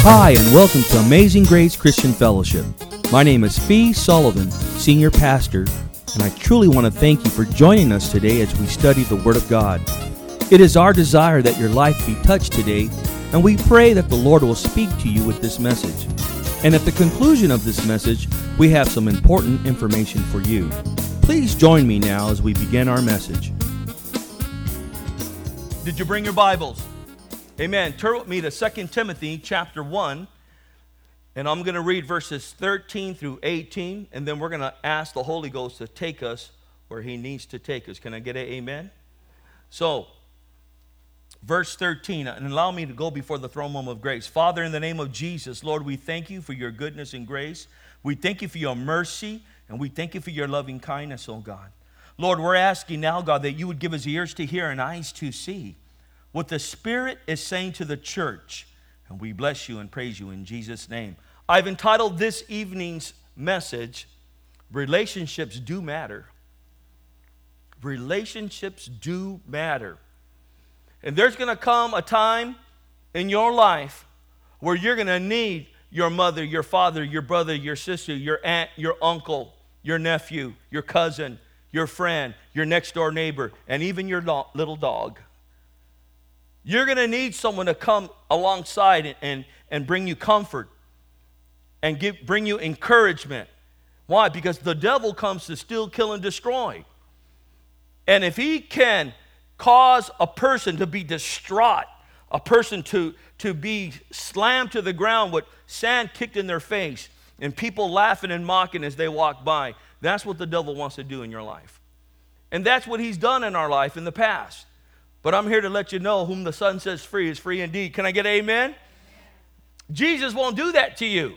Hi, and welcome to Amazing Grace Christian Fellowship. My name is Fee Sullivan, Senior Pastor, and I truly want to thank you for joining us today as we study the Word of God. It is our desire that your life be touched today, and we pray that the Lord will speak to you with this message. And at the conclusion of this message, we have some important information for you. Please join me now as we begin our message. Did you bring your Bibles? Amen. Turn with me to 2 Timothy chapter 1, and I'm going to read verses 13 through 18, and then we're going to ask the Holy Ghost to take us where He needs to take us. Can I get an amen? So, verse 13, and allow me to go before the throne room of grace. Father, in the name of Jesus, Lord, we thank you for your goodness and grace. We thank you for your mercy, and we thank you for your loving kindness, oh God. Lord, we're asking now, God, that you would give us ears to hear and eyes to see what the Spirit is saying to the church. And we bless you and praise you in Jesus' name. I've entitled this evening's message, Relationships Do Matter. Relationships do matter. And there's going to come a time in your life where you're going to need your mother, your father, your brother, your sister, your aunt, your uncle, your nephew, your cousin, your friend, your next door neighbor, and even your little dog. You're going to need someone to come alongside and bring you comfort and bring you encouragement. Why? Because the devil comes to steal, kill, and destroy. And if he can cause a person to be distraught, a person to be slammed to the ground with sand kicked in their face, and people laughing and mocking as they walk by, that's what the devil wants to do in your life. And that's what he's done in our life in the past. But I'm here to let you know, whom the Son sets free is free indeed. Can I get amen? Jesus won't do that to you.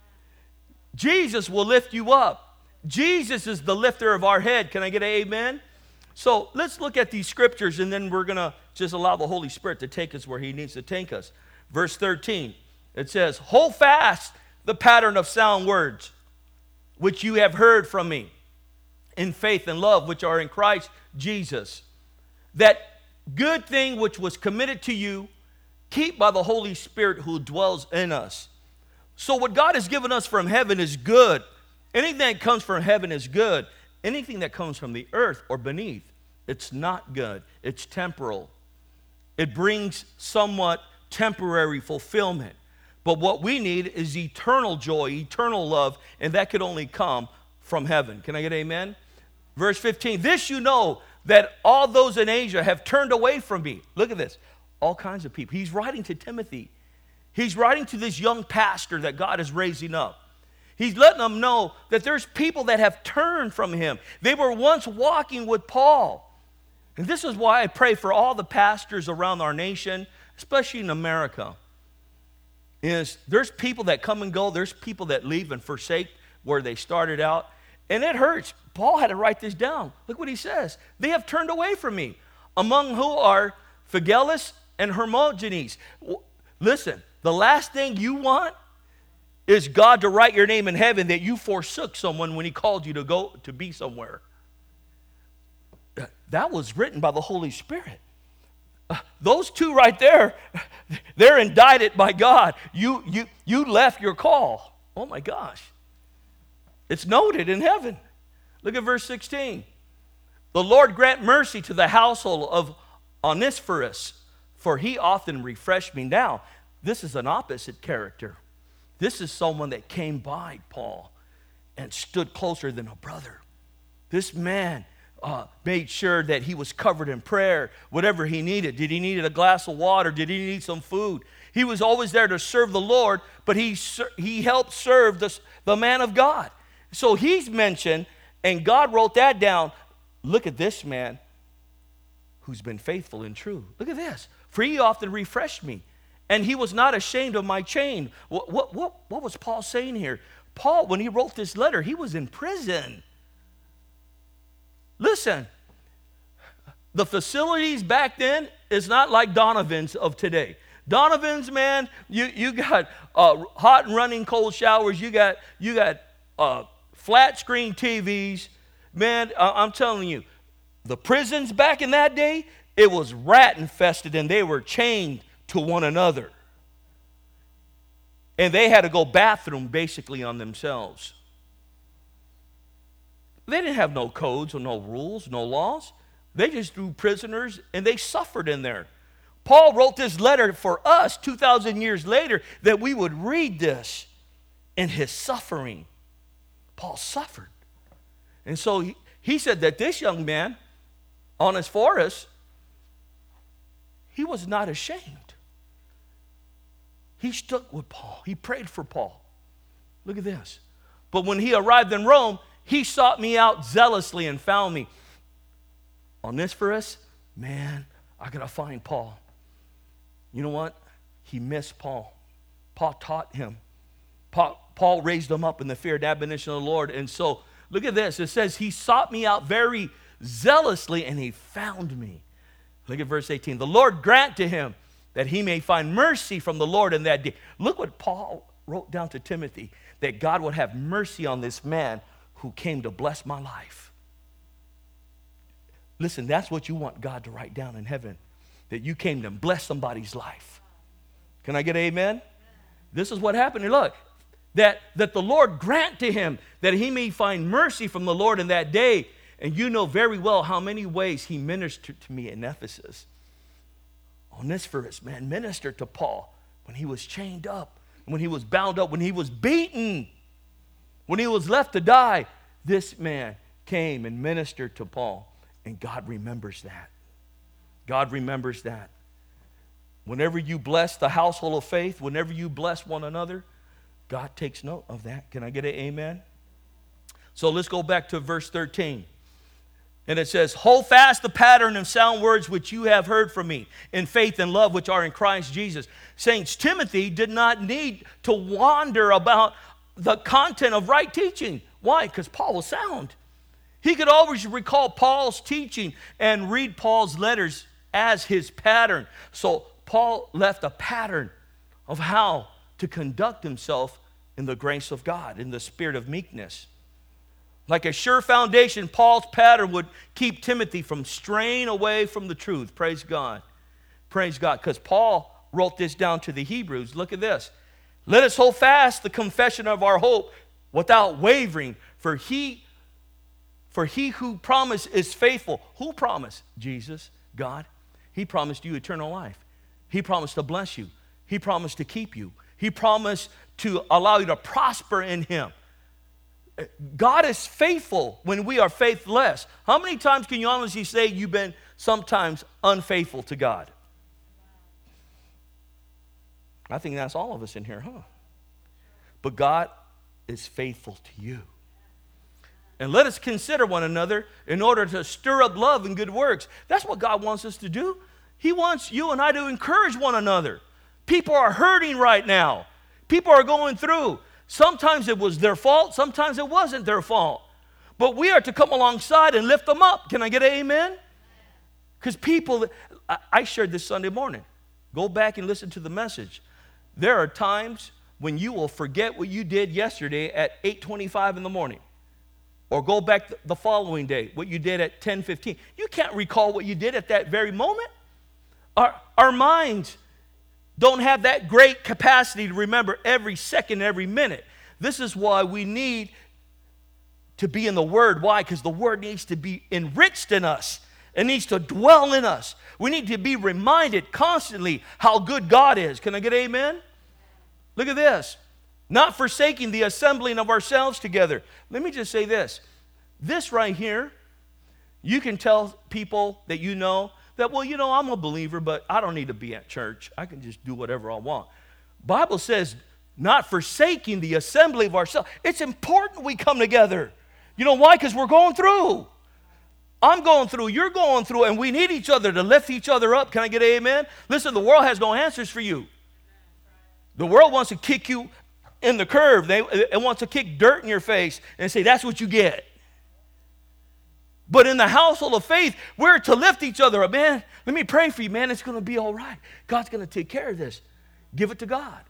Jesus will lift you up. Jesus is the lifter of our head. Can I get amen? So let's look at these scriptures, and then we're going to just allow the Holy Spirit to take us where He needs to take us. Verse 13, it says, "Hold fast the pattern of sound words, which you have heard from me, in faith and love, which are in Christ Jesus. That good thing which was committed to you, keep by the Holy Spirit who dwells in us." So what God has given us from heaven is good. Anything that comes from heaven is good. Anything that comes from the earth or beneath, it's not good. It's temporal. It brings somewhat temporary fulfillment. But what we need is eternal joy, eternal love, and that could only come from heaven. Can I get amen? Verse 15, "This you know, that all those in Asia have turned away from me." Look at this. All kinds of people. He's writing to Timothy. He's writing to this young pastor that God is raising up. He's letting them know that there's people that have turned from him. They were once walking with Paul. And this is why I pray for all the pastors around our nation, especially in America. There's people that come and go. There's people that leave and forsake where they started out. And it hurts. Paul had to write this down. Look what he says. "They have turned away from me, among who are Phygellus and Hermogenes." Listen, the last thing you want is God to write your name in heaven that you forsook someone when He called you to go to be somewhere. That was written by the Holy Spirit. Those two right there, they're indicted by God. You left your call. Oh my gosh. It's noted in heaven. Look at verse 16. "The Lord grant mercy to the household of Onesiphorus, for he often refreshed me." Now, this is an opposite character. This is someone that came by Paul and stood closer than a brother. This man made sure that he was covered in prayer, whatever he needed. Did he need a glass of water? Did he need some food? He was always there to serve the Lord, but he helped serve the man of God. So he's mentioned, and God wrote that down. Look at this man who's been faithful and true. Look at this. "For he often refreshed me, and he was not ashamed of my chain." What was Paul saying here? Paul, when he wrote this letter, he was in prison. Listen, the facilities back then is not like Donovan's of today. Donovan's, man, you got hot and running cold showers. You got flat screen TVs. Man, I'm telling you, the prisons back in that day, it was rat infested, and they were chained to one another. And they had to go bathroom basically on themselves. They didn't have no codes or no rules, no laws. They just threw prisoners and they suffered in there. Paul wrote this letter for us 2,000 years later that we would read this in his suffering. Paul suffered. And so he said that this young man, Onesiphorus, he was not ashamed. He stuck with Paul. He prayed for Paul. Look at this. But when he arrived in Rome, he sought me out zealously and found me. Onesiphorus, man, I got to find Paul. You know what? He missed Paul. Paul taught him. Paul raised him up in the fear and admonition of the Lord. And so, look at this. It says, he sought me out very zealously, and he found me. Look at verse 18. The Lord grant to him that he may find mercy from the Lord in that day. Look what Paul wrote down to Timothy, that God would have mercy on this man who came to bless my life. Listen, that's what you want God to write down in heaven, that you came to bless somebody's life. Can I get an amen? This is what happened. And look, that the Lord grant to him that he may find mercy from the Lord in that day. And you know very well how many ways he ministered to me in Ephesus. Onesiphorus, man, ministered to Paul when he was chained up, when he was bound up, when he was beaten, when he was left to die. This man came and ministered to Paul. And God remembers that. God remembers that. Whenever you bless the household of faith, whenever you bless one another, God takes note of that. Can I get an amen? So let's go back to verse 13. And it says, hold fast the pattern of sound words which you have heard from me, in faith and love which are in Christ Jesus. Saints, Timothy did not need to wander about the content of right teaching. Why? Because Paul was sound. He could always recall Paul's teaching and read Paul's letters as his pattern. So Paul left a pattern of how to conduct himself in the grace of God, in the spirit of meekness. Like a sure foundation, Paul's pattern would keep Timothy from straying away from the truth. Praise God. Praise God. Because Paul wrote this down to the Hebrews. Look at this. Let us hold fast the confession of our hope without wavering, for he who promised is faithful. Who promised? Jesus, God. He promised you eternal life. He promised to bless you. He promised to keep you. He promised to allow you to prosper in him. God is faithful when we are faithless. How many times can you honestly say you've been sometimes unfaithful to God? I think that's all of us in here, huh? But God is faithful to you. And let us consider one another in order to stir up love and good works. That's what God wants us to do. He wants you and I to encourage one another. People are hurting right now. People are going through. Sometimes it was their fault. Sometimes it wasn't their fault. But we are to come alongside and lift them up. Can I get an amen? Because people, I shared this Sunday morning. Go back and listen to the message. There are times when you will forget what you did yesterday at 8:25 in the morning. Or go back the following day, what you did at 10:15. You can't recall what you did at that very moment. Our minds don't have that great capacity to remember every second, every minute. This is why we need to be in the Word. Why? Because the Word needs to be enriched in us. It needs to dwell in us. We need to be reminded constantly how good God is. Can I get amen? Look at this. Not forsaking the assembling of ourselves together. Let me just say this. This right here, you can tell people that you know that, well, you know, I'm a believer, but I don't need to be at church. I can just do whatever I want. Bible says, not forsaking the assembly of ourselves. It's important we come together. You know why? Because we're going through. I'm going through, you're going through, and we need each other to lift each other up. Can I get an amen? Listen, the world has no answers for you. The world wants to kick you in the curve. It wants to kick dirt in your face and say, that's what you get. But in the household of faith, we're to lift each other up. Man, let me pray for you, man. It's going to be all right. God's going to take care of this. Give it to God.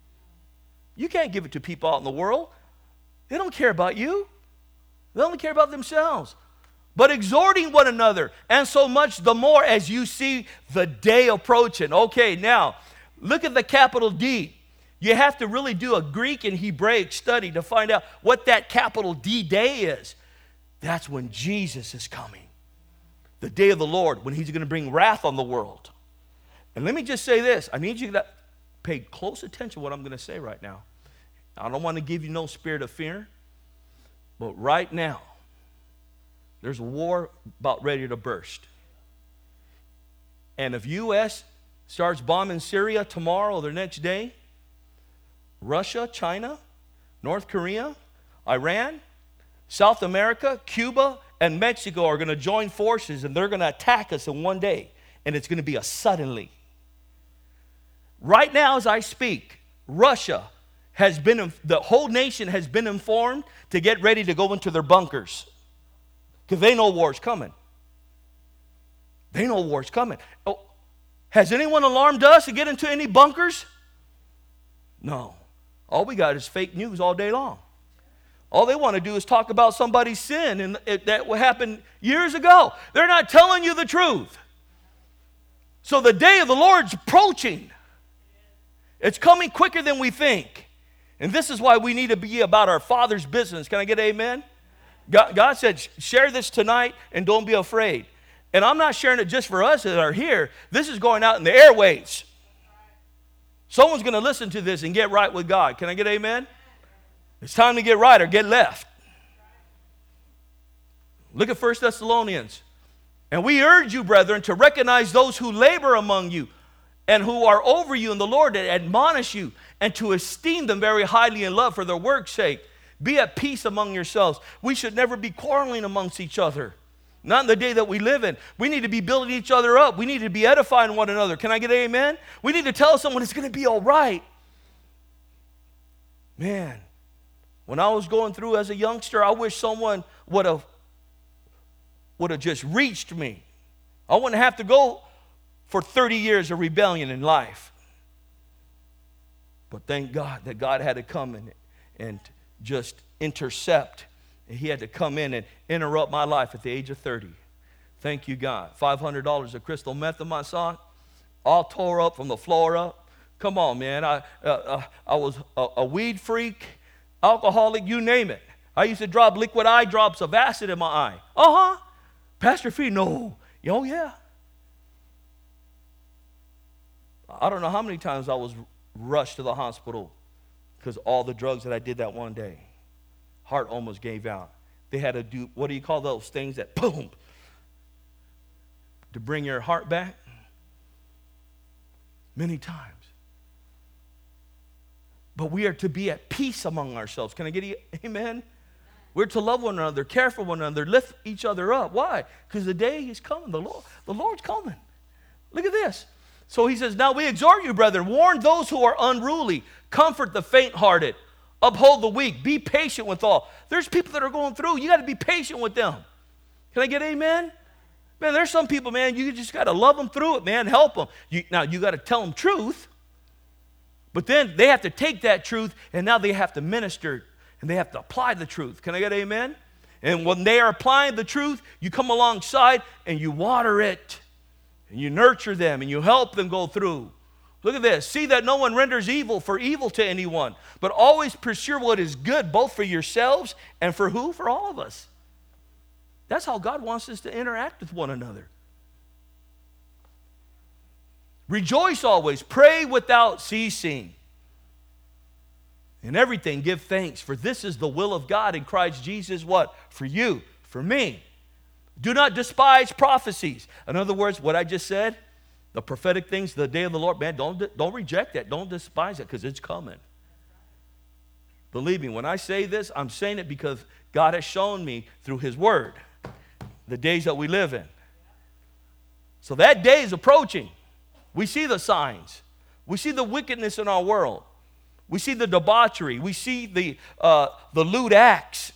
You can't give it to people out in the world. They don't care about you. They only care about themselves. But exhorting one another, and so much the more as you see the day approaching. Okay, now, look at the capital D. You have to really do a Greek and Hebraic study to find out what that capital D day is. That's when Jesus is coming. The day of the Lord, when he's going to bring wrath on the world. And let me just say this. I need you to pay close attention to what I'm going to say right now. I don't want to give you no spirit of fear. But right now, there's a war about ready to burst. And if U.S. starts bombing Syria tomorrow or the next day, Russia, China, North Korea, Iran, South America, Cuba, and Mexico are going to join forces, and they're going to attack us in one day. And it's going to be a suddenly. Right now, as I speak, Russia has been, the whole nation has been informed to get ready to go into their bunkers. Because they know war's coming. They know war's coming. Oh, has anyone alarmed us to get into any bunkers? No. All we got is fake news all day long. All they want to do is talk about somebody's sin and that happened years ago. They're not telling you the truth. So the day of the Lord's approaching. It's coming quicker than we think. And this is why we need to be about our Father's business. Can I get amen? God said, share this tonight and don't be afraid. And I'm not sharing it just for us that are here. This is going out in the airwaves. Someone's going to listen to this and get right with God. Can I get amen? It's time to get right or get left. Look at 1 Thessalonians. And we urge you, brethren, to recognize those who labor among you and who are over you in the Lord, that admonish you, and to esteem them very highly in love for their work's sake. Be at peace among yourselves. We should never be quarreling amongst each other. Not in the day that we live in. We need to be building each other up. We need to be edifying one another. Can I get an amen? We need to tell someone it's going to be all right. Man, when I was going through as a youngster, I wish someone would have just reached me. I wouldn't have to go for 30 years of rebellion in life. But thank God that God had to come and just intercept. And he had to come in and interrupt my life at the age of 30. Thank you, God. $500 of crystal meth in my sock, all tore up from the floor up. Come on, man. I was a weed freak, alcoholic, you name it. I used to drop liquid eye drops of acid in my eye. Uh-huh. Pastor Fee, no. Oh, yeah. I don't know how many times I was rushed to the hospital because all the drugs that I did that one day. Heart almost gave out. They had to do, what do you call those things that boom, to bring your heart back? Many times. But we are to be at peace among ourselves. Can I get you, amen? We're to love one another, care for one another, lift each other up. Why? Because the day is coming. The Lord's coming. Look at this. So he says, now we exhort you, brethren, warn those who are unruly, comfort the faint-hearted, uphold the weak, be patient with all. There's people that are going through. You got to be patient with them. Can I get amen? Man, there's some people, man, you just got to love them through it, man, help them. Now, you got to tell them truth, but then they have to take that truth, and now they have to minister, and they have to apply the truth. Can I get amen? And when they are applying the truth, you come alongside, and you water it, and you nurture them, and you help them go through. Look at this. See that no one renders evil for evil to anyone, but always pursue what is good, both for yourselves and for who? For all of us. That's how God wants us to interact with one another. Rejoice always. Pray without ceasing. In everything, give thanks, for this is the will of God in Christ Jesus, what? For you, for me. Do not despise prophecies. In other words, what I just said, the prophetic things, the day of the Lord, man, don't reject that. Don't despise it, because it's coming. Believe me, when I say this, I'm saying it because God has shown me through his word the days that we live in. So that day is approaching. We see the signs. We see the wickedness in our world. We see the debauchery. We see the lewd acts.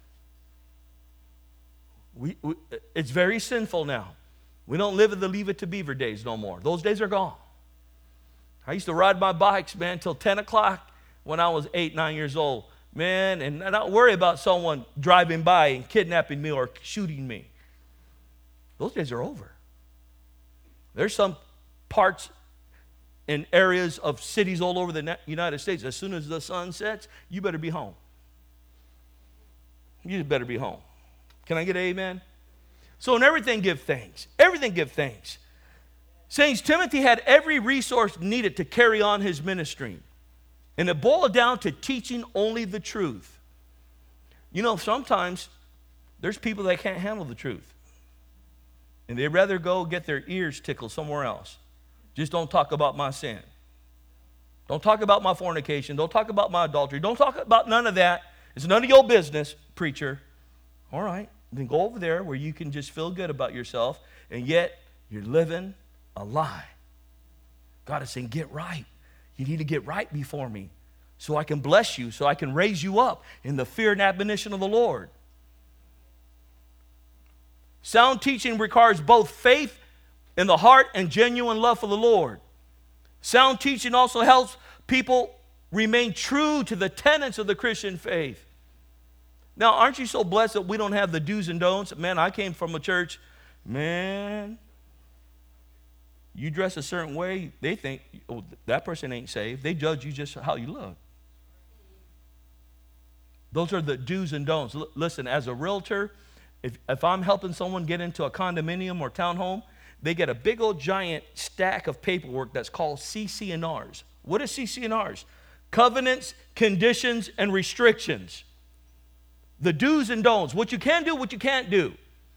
It's very sinful now. We don't live in the Leave It to Beaver days no more. Those days are gone. I used to ride my bikes, man, till 10 o'clock when I was 8, 9 years old. Man, and not worry about someone driving by and kidnapping me or shooting me. Those days are over. There's some parts in areas of cities all over the United States. As soon as the sun sets, you better be home. You better be home. Can I get an amen? So in everything, give thanks. Everything, give thanks. Saints, Timothy had every resource needed to carry on his ministry. And it boiled down to teaching only the truth. You know, sometimes there's people that can't handle the truth. And they'd rather go get their ears tickled somewhere else. Just don't talk about my sin. Don't talk about my fornication. Don't talk about my adultery. Don't talk about none of that. It's none of your business, preacher. All right, then go over there where you can just feel good about yourself, and yet you're living a lie. God is saying, get right. You need to get right before me so I can bless you, so I can raise you up in the fear and admonition of the Lord. Sound teaching requires both faith in the heart and genuine love for the Lord. Sound teaching also helps people remain true to the tenets of the Christian faith. Now, aren't you so blessed that we don't have the do's and don'ts? Man, I came from a church, man, you dress a certain way, they think, oh, that person ain't saved. They judge you just how you look. Those are the do's and don'ts. Listen, as a realtor, if I'm helping someone get into a condominium or townhome, they get a big old giant stack of paperwork that's called CC&Rs. What is CC&Rs? Covenants, conditions, and restrictions. The do's and don'ts. What you can do, what you can't do.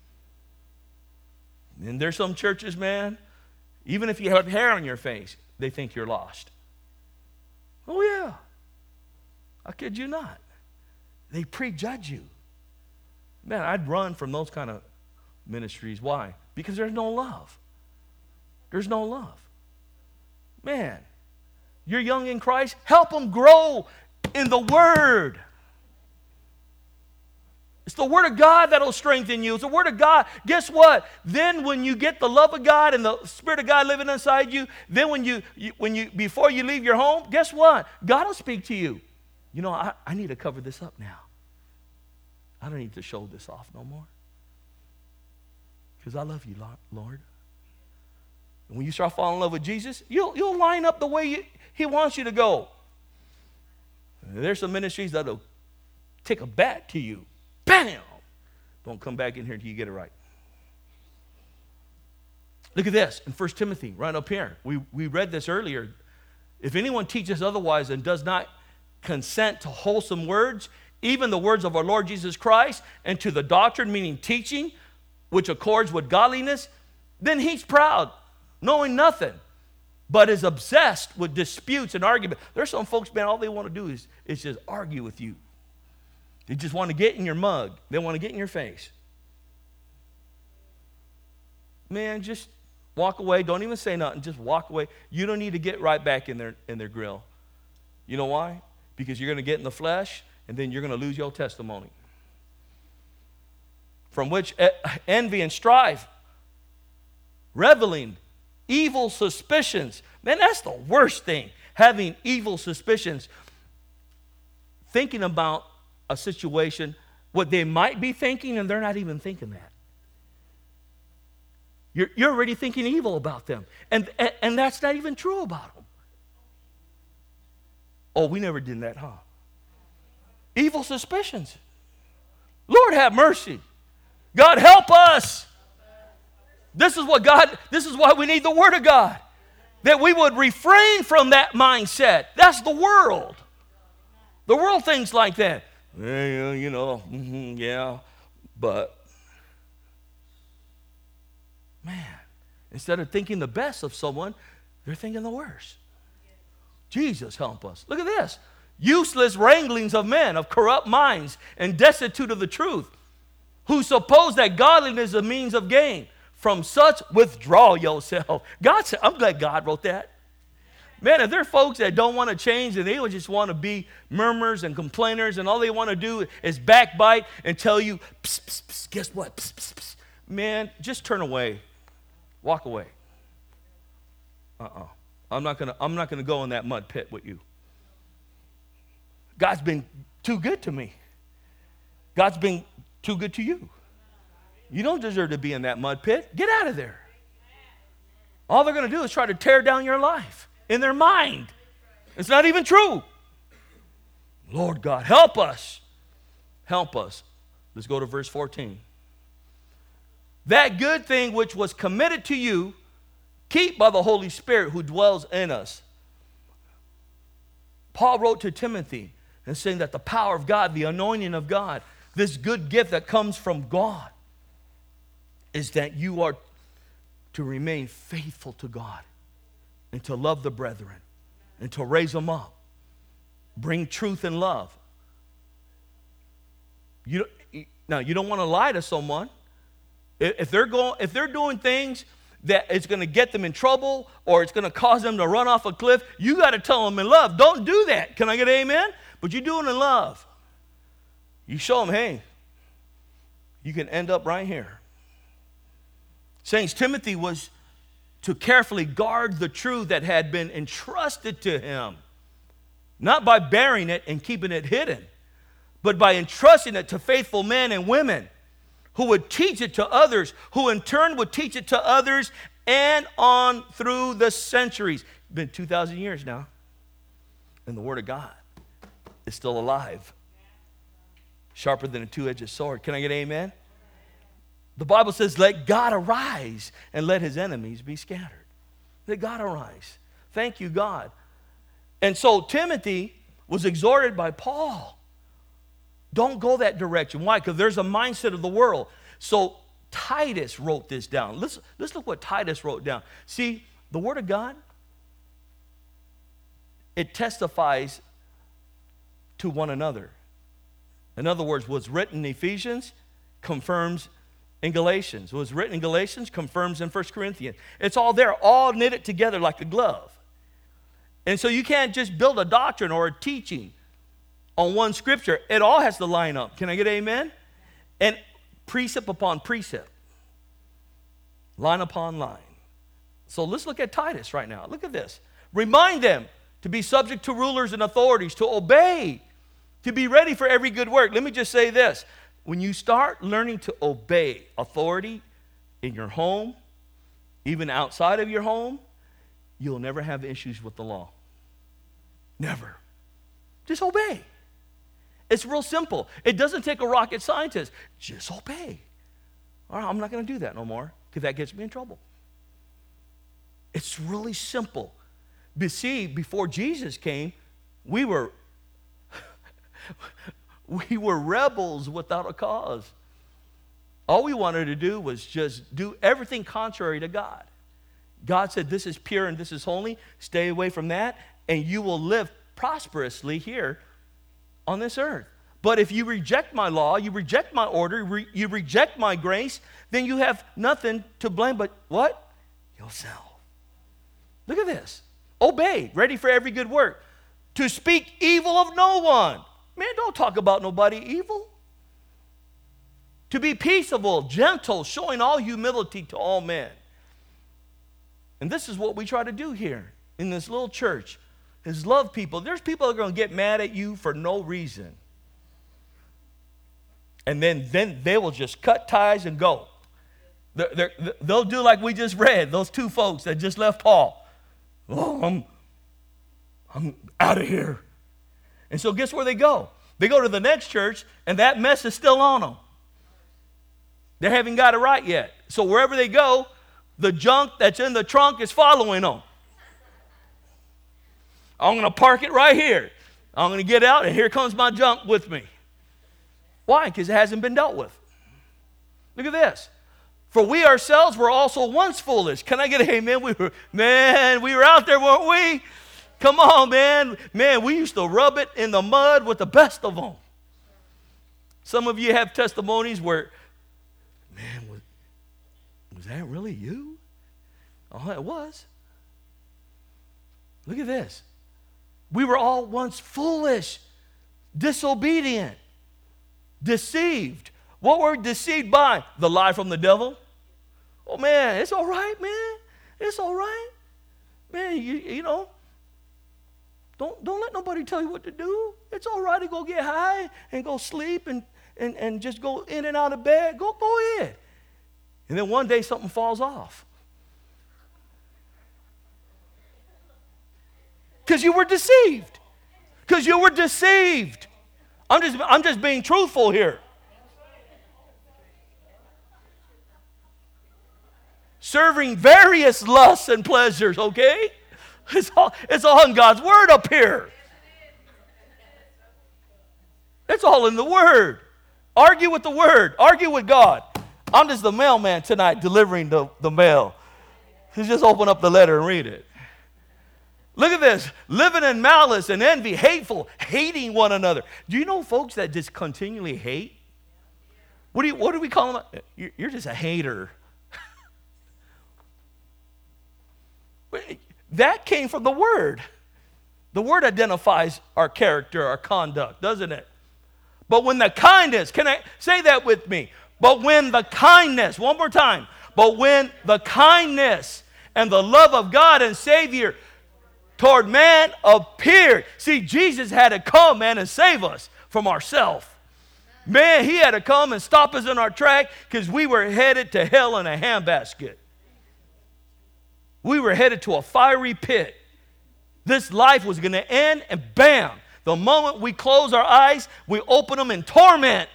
And there's some churches, man, even if you have hair on your face, they think you're lost. Oh, yeah. I kid you not. They prejudge you. Man, I'd run from those kind of ministries. Why? Because there's no love. There's no love. Man, you're young in Christ, help them grow in the Word. It's the Word of God that'll strengthen you. It's the Word of God. Guess what? Then when you get the love of God and the Spirit of God living inside you, then when you before you leave your home, guess what? God will speak to you. You know, I need to cover this up now. I don't need to show this off no more. Because I love you, Lord. And when you start falling in love with Jesus, you'll line up the way He wants you to go. And there's some ministries that'll take a bat to you. Bam! Don't come back in here until you get it right. Look at this in 1 Timothy, right up here. We read this earlier. If anyone teaches otherwise and does not consent to wholesome words, even the words of our Lord Jesus Christ, and to the doctrine, meaning teaching, which accords with godliness, then he's proud, knowing nothing, but is obsessed with disputes and argument. There's some folks, man, all they want to do is just argue with you. They just want to get in your mug. They want to get in your face. Man, just walk away. Don't even say nothing. Just walk away. You don't need to get right back in their grill. You know why? Because you're going to get in the flesh, and then you're going to lose your testimony. From which envy and strife, reveling, evil suspicions. Man, that's the worst thing. Having evil suspicions. Thinking about a situation, what they might be thinking, and they're not even thinking that. You're already thinking evil about them. And that's not even true about them. Oh, we never did that, huh? Evil suspicions. Lord have mercy. God help us. This is why we need the Word of God. That we would refrain from that mindset. That's the world. The world thinks like that. Yeah, you know, yeah, but man, instead of thinking the best of someone, they're thinking the worst. Jesus help us. Look at this. Useless wranglings of men of corrupt minds and destitute of the truth, who suppose that godliness is a means of gain. From such withdraw yourself. God said, I'm glad God wrote that. Man, if there are folks that don't want to change and they just want to be murmurers and complainers and all they want to do is backbite and tell you, psst, psst, psst, guess what? Psst, psst, psst. Man, just turn away. Walk away. I'm not gonna go in that mud pit with you. God's been too good to me. God's been too good to you. You don't deserve to be in that mud pit. Get out of there. All they're going to do is try to tear down your life. in their mind. It's not even true. Lord God, help us. Help us. Let's go to verse 14. That good thing which was committed to you, keep by the Holy Spirit who dwells in us. Paul wrote to Timothy and saying that the power of God, the anointing of God, this good gift that comes from God, is that you are to remain faithful to God and to love the brethren and to raise them up. Bring truth and love. Now, you don't want to lie to someone. If they're doing things that it's going to get them in trouble or it's going to cause them to run off a cliff, you got to tell them in love. Don't do that. Can I get an amen? But you do it in love. You show them, hey, you can end up right here. Saints, Timothy was to carefully guard the truth that had been entrusted to him, not by bearing it and keeping it hidden, but by entrusting it to faithful men and women who would teach it to others, who in turn would teach it to others, and on through the centuries. It's been 2,000 years now, and the Word of God is still alive, sharper than a two-edged sword. Can I get an amen? The Bible says, let God arise and let his enemies be scattered. Let God arise. Thank you, God. And so Timothy was exhorted by Paul. Don't go that direction. Why? Because there's a mindset of the world. So Titus wrote this down. Let's look what Titus wrote down. See, the Word of God, it testifies to one another. In other words, what's written in Ephesians confirms in Galatians. What's written in Galatians confirms in 1 Corinthians. It's all there, all knitted together like a glove. And so you can't just build a doctrine or a teaching on one scripture. It all has to line up. Can I get amen? And precept upon precept. Line upon line. So let's look at Titus right now. Look at this. Remind them to be subject to rulers and authorities, to obey, to be ready for every good work. Let me just say this. When you start learning to obey authority in your home, even outside of your home, you'll never have issues with the law. Never. Just obey. It's real simple. It doesn't take a rocket scientist. Just obey. All right, I'm not going to do that no more because that gets me in trouble. It's really simple. But see, before Jesus came, we were rebels without a cause. All we wanted to do was just do everything contrary to God. God said, this is pure and this is holy. Stay away from that, and you will live prosperously here on this earth. But if you reject my law, you reject my order, you reject my grace, then you have nothing to blame but what? Yourself. Look at this. Obey, ready for every good work. To speak evil of no one. Man, don't talk about nobody evil. To be peaceable, gentle, showing all humility to all men. And this is what we try to do here in this little church, is love people. There's people that are going to get mad at you for no reason. And then they will just cut ties and go. They'll do like we just read, those two folks that just left Paul. Oh, I'm out of here. And so guess where they go? They go to the next church, and that mess is still on them. They haven't got it right yet. So wherever they go, the junk that's in the trunk is following them. I'm going to park it right here. I'm going to get out, and here comes my junk with me. Why? Because it hasn't been dealt with. Look at this. For we ourselves were also once foolish. Can I get an amen? We were out there, weren't we? Come on, man. Man, we used to rub it in the mud with the best of them. Some of you have testimonies where, man, was that really you? Oh, it was. Look at this. We were all once foolish, disobedient, deceived. What were we deceived by? The lie from the devil. Oh, man, it's all right, man. It's all right. Man, you know, don't let nobody tell you what to do. It's all right to go get high and go sleep and just go in and out of bed. Go ahead. And then one day something falls off. Because you were deceived. Because you were deceived. I'm just being truthful here. Serving various lusts and pleasures, okay? It's all in God's word up here. It's all in the word. Argue with the word. Argue with God. I'm just the mailman tonight delivering the mail. Just open up the letter and read it. Look at this. Living in malice and envy, hateful, hating one another. Do you know folks that just continually hate? What do we call them? You're just a hater. That came from the word. The word identifies our character, our conduct, doesn't it? But when the kindness, can I say that with me? But when the kindness, one more time. But when the kindness and the love of God and Savior toward man appeared. See, Jesus had to come, man, and save us from ourselves. Man, he had to come and stop us in our track because we were headed to hell in a handbasket. We were headed to a fiery pit. This life was going to end, and bam, the moment we close our eyes, we open them in torment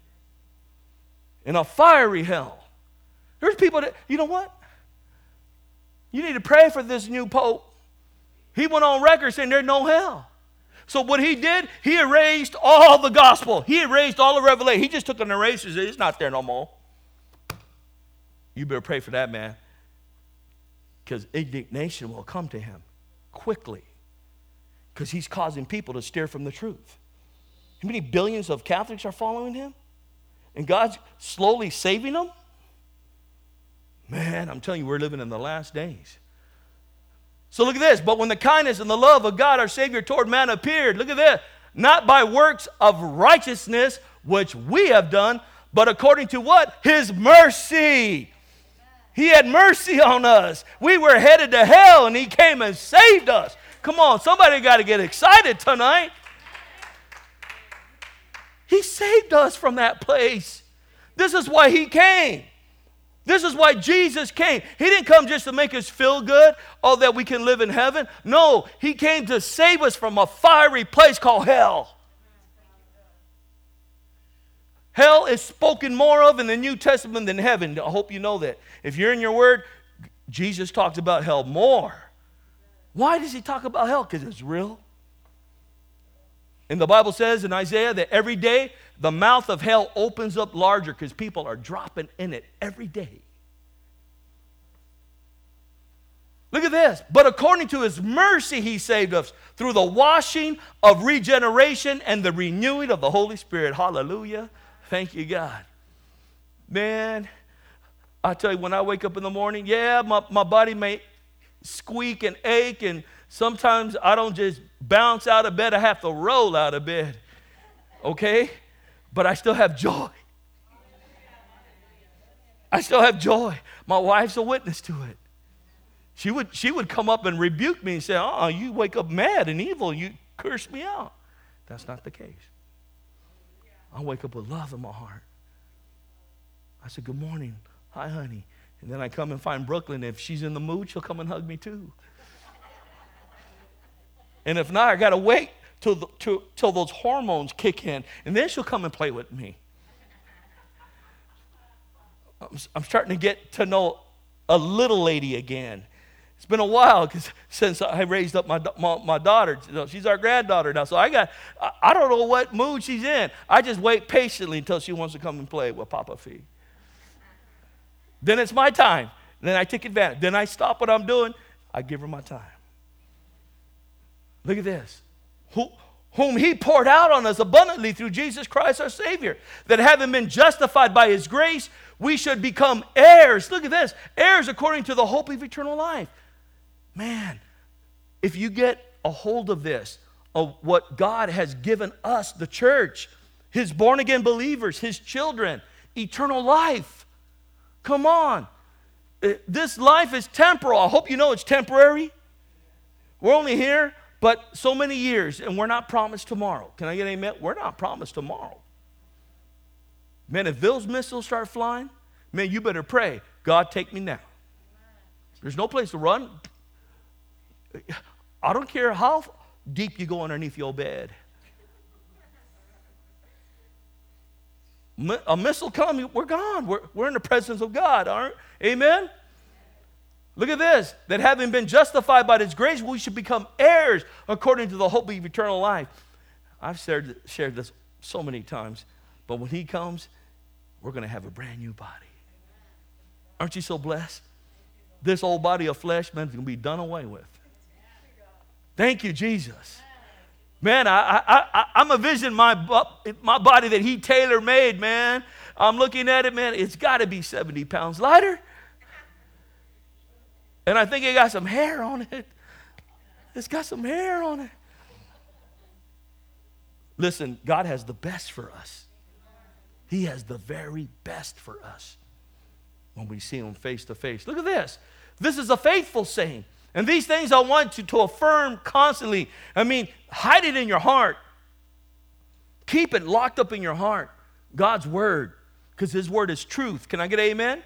in a fiery hell. There's people that, you know what? You need to pray for this new pope. He went on record saying there's no hell. So what he did, he erased all the gospel. He erased all the revelation. He just took an eraser and said, it's not there no more. You better pray for that man. Because indignation will come to him quickly. Because he's causing people to steer from the truth. How many billions of Catholics are following him? And God's slowly saving them? Man, I'm telling you, we're living in the last days. So look at this. But when the kindness and the love of God, our Savior, toward man appeared, look at this. Not by works of righteousness, which we have done, but according to what? His mercy. He had mercy on us. We were headed to hell, and he came and saved us. Come on, somebody got to get excited tonight. He saved us from that place. This is why he came. This is why Jesus came. He didn't come just to make us feel good, or that we can live in heaven. No, he came to save us from a fiery place called hell. Hell is spoken more of in the New Testament than heaven. I hope you know that. If you're in your word, Jesus talks about hell more. Why does he talk about hell? Because it's real. And the Bible says in Isaiah that every day the mouth of hell opens up larger because people are dropping in it every day. Look at this. But according to his mercy, he saved us through the washing of regeneration and the renewing of the Holy Spirit. Hallelujah. Thank you, God. Man, I tell you, when I wake up in the morning, yeah, my body may squeak and ache, and sometimes I don't just bounce out of bed. I have to roll out of bed. Okay? But I still have joy. I still have joy. My wife's a witness to it. She would come up and rebuke me and say, you wake up mad and evil. You curse me out. That's not the case. I wake up with love in my heart. I say, good morning. Hi, honey. And then I come and find Brooklyn. If she's in the mood, she'll come and hug me too. And if not, I got to wait till those hormones kick in. And then she'll come and play with me. I'm starting to get to know a little lady again. It's been a while since I raised up my daughter. She's our granddaughter now. So I don't know what mood she's in. I just wait patiently until she wants to come and play with Papa Fee. Then it's my time. Then I take advantage. Then I stop what I'm doing. I give her my time. Look at this. Whom he poured out on us abundantly through Jesus Christ our Savior, that having been justified by his grace, we should become heirs. Look at this. Heirs according to the hope of eternal life. Man, if you get a hold of this, of what God has given us, the church, his born-again believers, his children, eternal life. Come on. This life is temporal. I hope you know it's temporary. We're only here but so many years, and we're not promised tomorrow. Can I get an amen? We're not promised tomorrow. Man, if those missiles start flying, man, you better pray, God, take me now. There's no place to run. I don't care how deep you go underneath your bed. A missile come, we're gone. We're in the presence of God, aren't we? Amen? Look at this. That having been justified by His grace, we should become heirs according to the hope of eternal life. I've shared this so many times. But when He comes, we're going to have a brand new body. Aren't you so blessed? This old body of flesh, man, is going to be done away with. Thank you, Jesus. Man, I'm envisioning my body that He tailor-made, man. I'm looking at it, man. It's got to be 70 pounds lighter. And I think it got some hair on it. It's got some hair on it. Listen, God has the best for us. He has the very best for us when we see Him face to face. Look at this. This is a faithful saying. And these things I want you to affirm constantly. I mean, hide it in your heart. Keep it locked up in your heart. God's word, because His word is truth. Can I get an amen?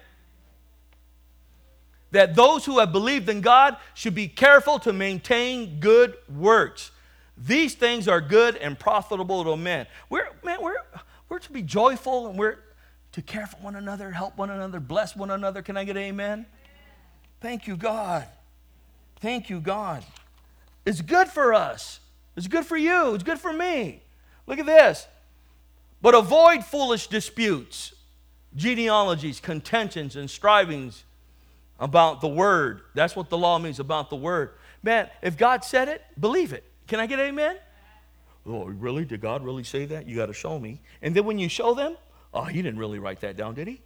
That those who have believed in God should be careful to maintain good works. These things are good and profitable to men. We're to be joyful, and we're to care for one another, help one another, bless one another. Can I get an amen? Thank you, God. Thank you, God. It's good for us. It's good for you. It's good for me. Look at this. But avoid foolish disputes, genealogies, contentions, and strivings about the word. That's what the law means, about the word. Man, if God said it, believe it. Can I get an amen? Oh, really? Did God really say that? You got to show me. And then when you show them, oh, He didn't really write that down, did He?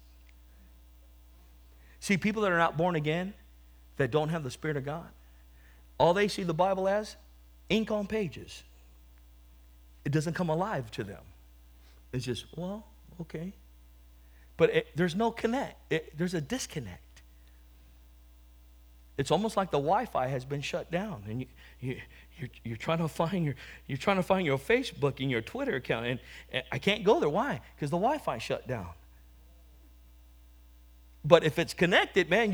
See, people that are not born again, that don't have the Spirit of God, all they see the Bible as, ink on pages. It doesn't come alive to them. It's just, well, okay. But there's no connect. There's a disconnect. It's almost like the Wi-Fi has been shut down, and you're trying to find your Facebook and your Twitter account, and I can't go there. Why? Because the Wi-Fi shut down. But if it's connected, man,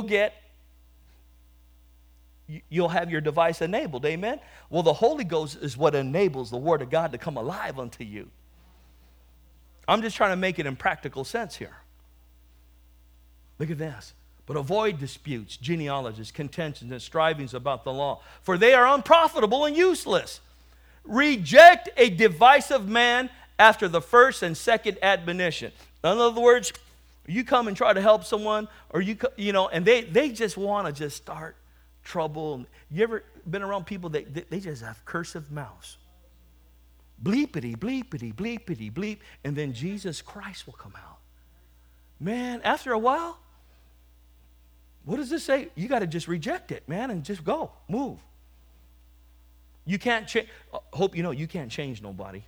you'll have your device enabled. Amen? Well, the Holy Ghost is what enables the Word of God to come alive unto you. I'm just trying to make it in practical sense here. Look at this. But avoid disputes, genealogies, contentions, and strivings about the law, for they are unprofitable and useless. Reject a divisive man after the first and second admonition. In other words, you come and try to help someone, or and they just want to just start trouble. You ever been around people that they just have cursive mouths? Bleepity, bleepity, bleepity, bleep, and then Jesus Christ will come out. Man, after a while, what does this say? You got to just reject it, man, and just go, move. You can't change. Hope you know you can't change nobody.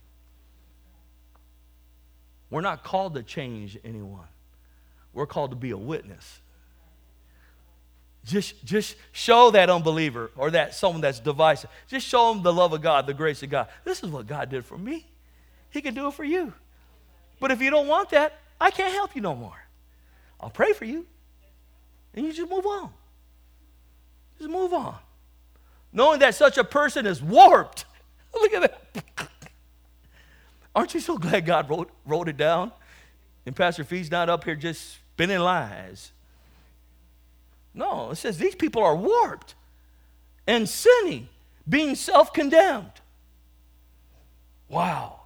We're not called to change anyone. We're called to be a witness. Just show that unbeliever or that someone that's divisive. Just show them the love of God, the grace of God. This is what God did for me. He can do it for you. But if you don't want that, I can't help you no more. I'll pray for you. And you just move on. Just move on. Knowing that such a person is warped. Look at that. Aren't you so glad God wrote it down? And Pastor Fee's not up here just spinning lies. No, it says these people are warped and sinning, being self-condemned. Wow.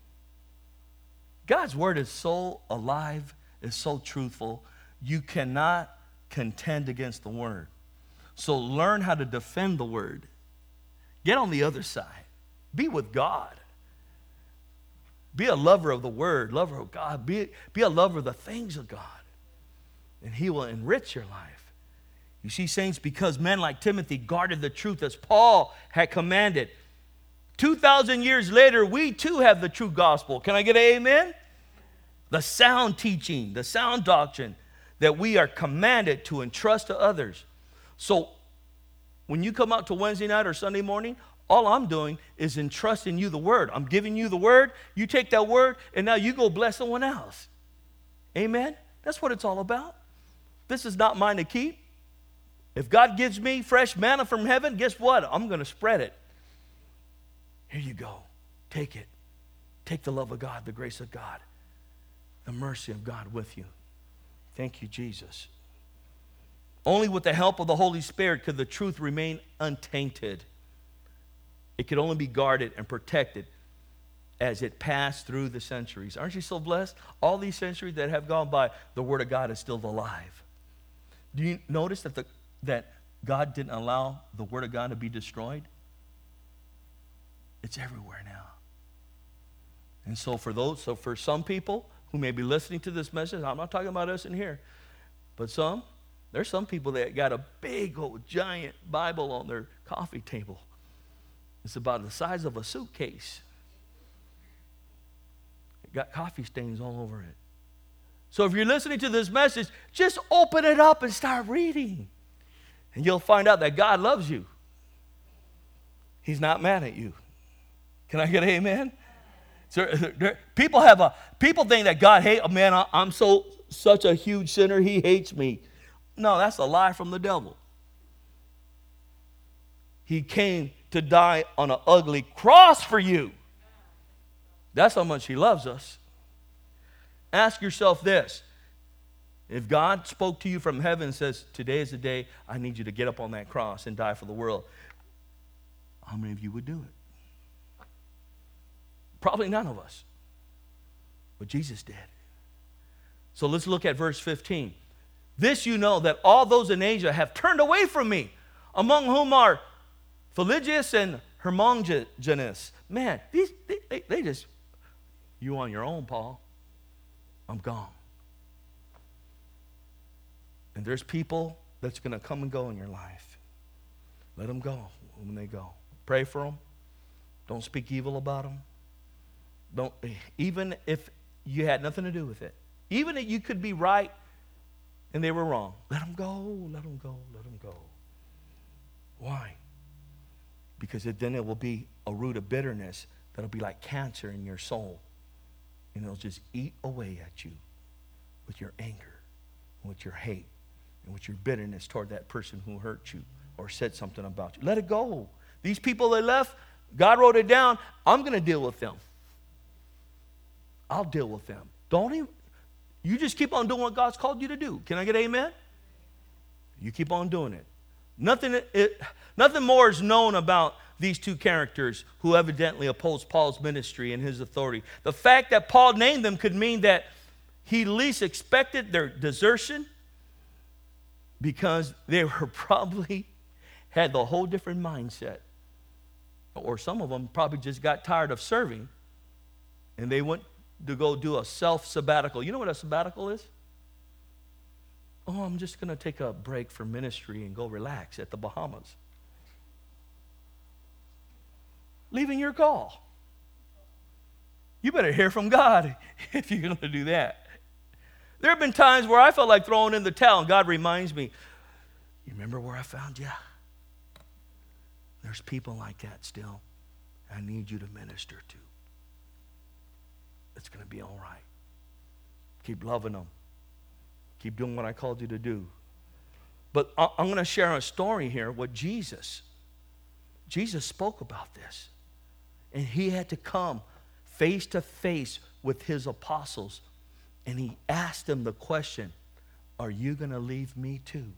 God's word is so alive, is so truthful. You cannot contend against the word. So learn how to defend the word. Get on the other side. Be with God. Be a lover of the word, lover of God. Be a lover of the things of God. And He will enrich your life. You see, saints, because men like Timothy guarded the truth as Paul had commanded. 2,000 years later, we too have the true gospel. Can I get an amen? The sound teaching, the sound doctrine that we are commanded to entrust to others. So when you come out to Wednesday night or Sunday morning, all I'm doing is entrusting you the word. I'm giving you the word. You take that word, and now you go bless someone else. Amen? That's what it's all about. This is not mine to keep. If God gives me fresh manna from heaven, guess what? I'm going to spread it. Here you go. Take it. Take the love of God, the grace of God, the mercy of God with you. Thank you, Jesus. Only with the help of the Holy Spirit could the truth remain untainted. It could only be guarded and protected as it passed through the centuries. Aren't you so blessed? All these centuries that have gone by, the Word of God is still alive. Do you notice that God didn't allow the Word of God to be destroyed? It's everywhere now. And so for some people who may be listening to this message, I'm not talking about us in here, but there's some people that got a big old giant Bible on their coffee table. It's about the size of a suitcase. It got coffee stains all over it. So if you're listening to this message, just open it up and start reading. And you'll find out that God loves you. He's not mad at you. Can I get an amen? So, people think that God hates, oh man, I'm such a huge sinner, he hates me. No, that's a lie from the devil. He came to die on an ugly cross for you. That's how much he loves us. Ask yourself this. If God spoke to you from heaven and says, today is the day I need you to get up on that cross and die for the world, how many of you would do it? Probably none of us. But Jesus did. So let's look at verse 15. This you know, that all those in Asia have turned away from me, among whom are Philologus and Hermogenes. Man, they just, you on your own, Paul. I'm gone. And there's people that's going to come and go in your life. Let them go when they go. Pray for them. Don't speak evil about them. Even if you had nothing to do with it. Even if you could be right and they were wrong. Let them go, let them go, let them go. Why? Because then it will be a root of bitterness that'll be like cancer in your soul. And it'll just eat away at you with your anger, with your hate, and with your bitterness toward that person who hurt you or said something about you. Let it go. These people that left, God wrote it down. I'm going to deal with them. I'll deal with them. You just keep on doing what God's called you to do. Can I get amen? You keep on doing it. Nothing more is known about these two characters who evidently opposed Paul's ministry and his authority. The fact that Paul named them could mean that he least expected their desertion because they were probably had the whole different mindset. Or some of them probably just got tired of serving and they went to go do a self-sabbatical. You know what a sabbatical is? Oh, I'm just going to take a break from ministry and go relax at the Bahamas. Leaving your call. You better hear from God if you're going to do that. There have been times where I felt like throwing in the towel, and God reminds me, you remember where I found you? There's people like that still I need you to minister to. It's going to be all right. Keep loving them. Keep doing what I called you to do. But I'm going to share a story here with Jesus. Jesus spoke about this. And he had to come face to face with his apostles. And he asked them the question, are you going to leave me too?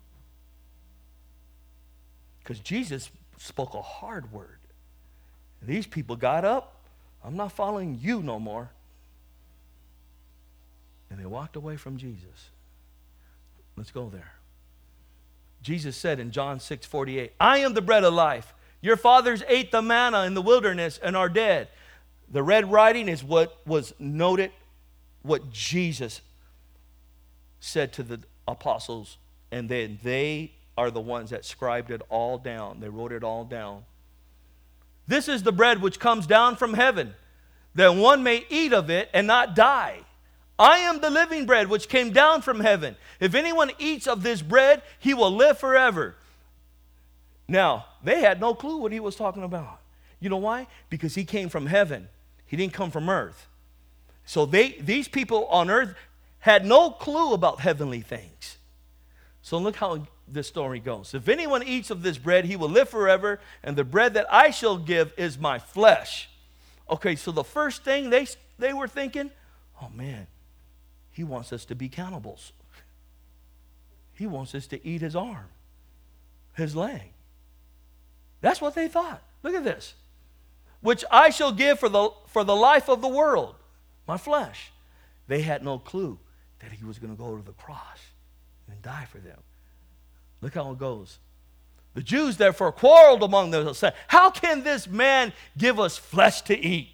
Because Jesus spoke a hard word. And these people got up. I'm not following you no more. And they walked away from Jesus. Let's go there. Jesus said in John 6:48, I am the bread of life. Your fathers ate the manna in the wilderness and are dead. The red writing is what was noted, what Jesus said to the apostles. And then they are the ones that scribed it all down. They wrote it all down. This is the bread which comes down from heaven, that one may eat of it and not die. I am the living bread which came down from heaven. If anyone eats of this bread, he will live forever. Now, they had no clue what he was talking about. You know why? Because he came from heaven. He didn't come from earth. So these people on earth had no clue about heavenly things. So look how this story goes. If anyone eats of this bread, he will live forever, and the bread that I shall give is my flesh. Okay, so the first thing they were thinking, oh man, he wants us to be cannibals. He wants us to eat his arm, his leg. That's what they thought. Look at this. Which I shall give for the life of the world, my flesh. They had no clue that he was going to go to the cross and die for them. Look how it goes. The Jews therefore quarreled among themselves, saying, how can this man give us flesh to eat?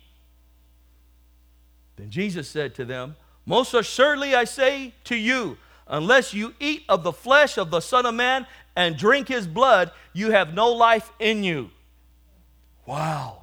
Then Jesus said to them, most assuredly I say to you, unless you eat of the flesh of the Son of Man and drink his blood, you have no life in you. Wow.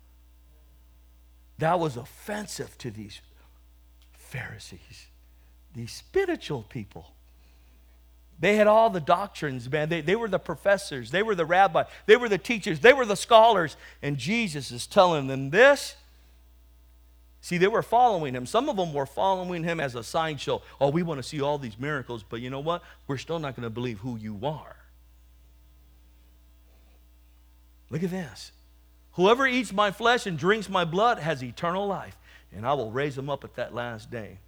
That was offensive to these Pharisees, these spiritual people. They had all the doctrines, man. They were the professors. They were the rabbis. They were the teachers. They were the scholars. And Jesus is telling them this. See, they were following him. Some of them were following him as a sideshow. Oh, we want to see all these miracles, but you know what? We're still not going to believe who you are. Look at this. Whoever eats my flesh and drinks my blood has eternal life, and I will raise him up at that last day.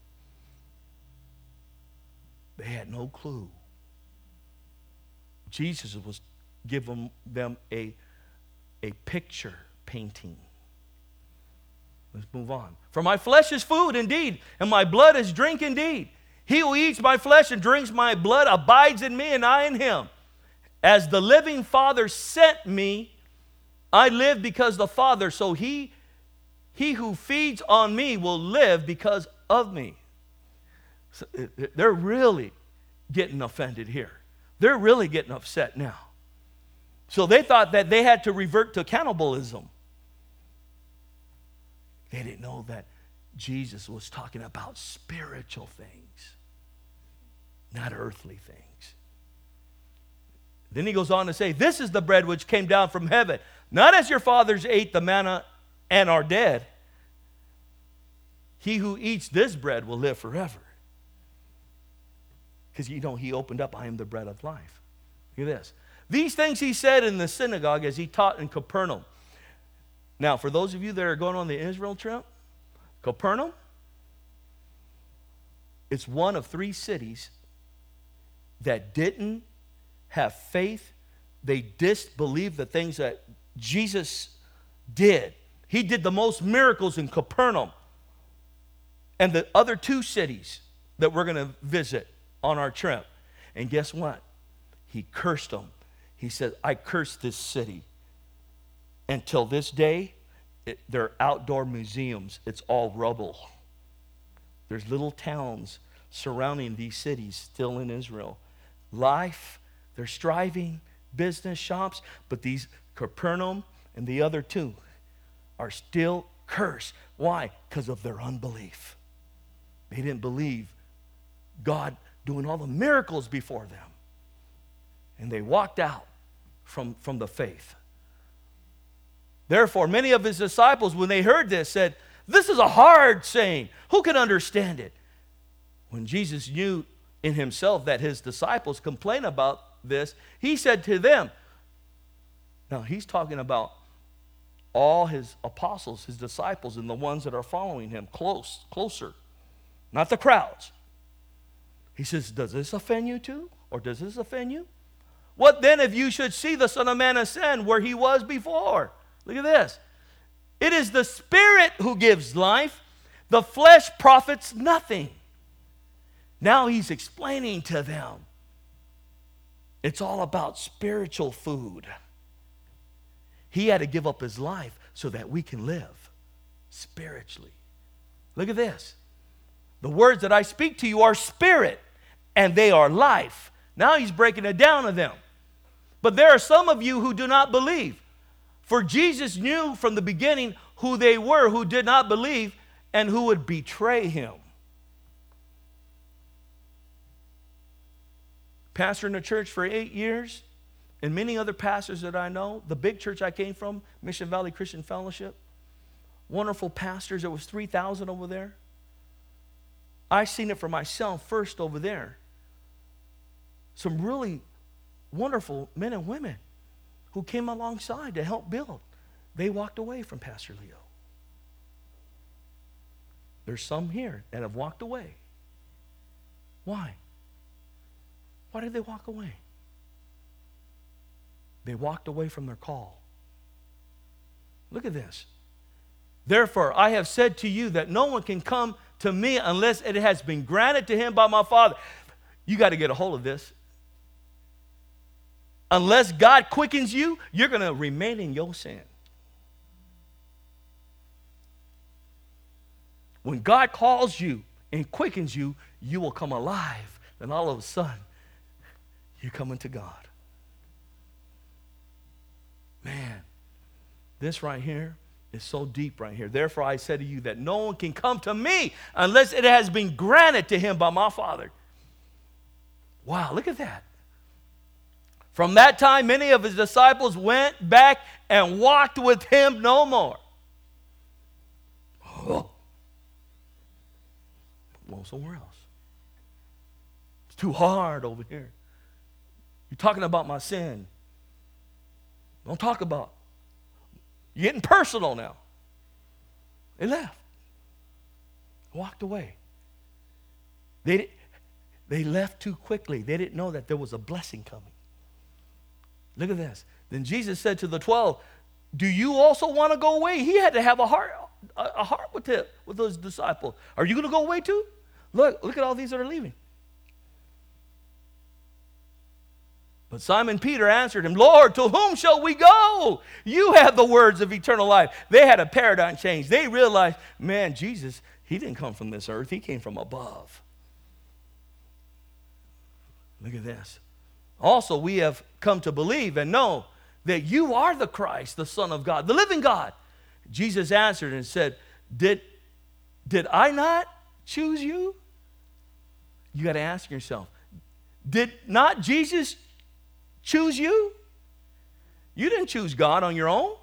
They had no clue. Jesus was giving them a picture painting. Let's move on. For my flesh is food indeed, and my blood is drink indeed. He who eats my flesh and drinks my blood abides in me, and I in him. As the living Father sent me, I live because the Father, so he who feeds on me will live because of me. So they're really getting offended here. They're really getting upset now. So they thought that they had to revert to cannibalism. They didn't know that Jesus was talking about spiritual things, not earthly things. Then he goes on to say, this is the bread which came down from heaven, not as your fathers ate the manna and are dead. He who eats this bread will live forever. Because you know, he opened up, I am the bread of life. Look at this. These things he said in the synagogue as he taught in Capernaum. Now, for those of you that are going on the Israel trip, Capernaum, it's one of 3 cities that didn't have faith. They disbelieved the things that Jesus did. He did the most miracles in Capernaum. And the other 2 cities that we're going to visit on our trip. And guess what? He cursed them. He said, I curse this city. Until this day, they're outdoor museums. It's all rubble. There's little towns surrounding these cities still in Israel. Life, they're striving, business, shops, but these Capernaum and the other 2 are still cursed. Why? Because of their unbelief. They didn't believe God doing all the miracles before them. And they walked out from the faith. Therefore, many of his disciples, when they heard this, said, this is a hard saying. Who can understand it? When Jesus knew in himself that his disciples complain about this, he said to them, now he's talking about all his apostles, his disciples, and the ones that are following him closer, not the crowds. He says, does this offend you too? Or does this offend you? What then if you should see the Son of Man ascend where he was before? Look at this. It is the Spirit who gives life. The flesh profits nothing. Now he's explaining to them. It's all about spiritual food. He had to give up his life so that we can live spiritually. Look at this. The words that I speak to you are spirit, and they are life. Now he's breaking it down to them. But there are some of you who do not believe. For Jesus knew from the beginning who they were who did not believe and who would betray him. Pastor in a church for 8 years, and many other pastors that I know, the big church I came from, Mission Valley Christian Fellowship, wonderful pastors, there was 3,000 over there. I seen it for myself first over there. Some really wonderful men and women who came alongside to help build. They walked away from Pastor Leo. There's some here that have walked away. Why? Why did they walk away? They walked away from their call. Look at this. Therefore, I have said to you that no one can come to me unless it has been granted to him by my Father. You got to get a hold of this. Unless God quickens you, you're going to remain in your sin. When God calls you and quickens you, you will come alive. Then all of a sudden, you're coming to God. Man, this right here is so deep right here. Therefore, I say to you that no one can come to me unless it has been granted to him by my Father. Wow, look at that. From that time, many of his disciples went back and walked with him no more. Oh. Well, somewhere else. It's too hard over here. You're talking about my sin. Don't talk about. You're getting personal now. They left. Walked away. They left too quickly. They didn't know that there was a blessing coming. Look at this. Then Jesus said to the 12, do you also want to go away? He had to have a heart with his disciples. Are you going to go away too? Look at all these that are leaving. But Simon Peter answered him, Lord, to whom shall we go? You have the words of eternal life. They had a paradigm change. They realized, man, Jesus, he didn't come from this earth. He came from above. Look at this. Also, we have come to believe and know that you are the Christ, the Son of God, the living God. Jesus answered and said, Did I not choose you? You got to ask yourself, did not Jesus choose you? You didn't choose God on your own.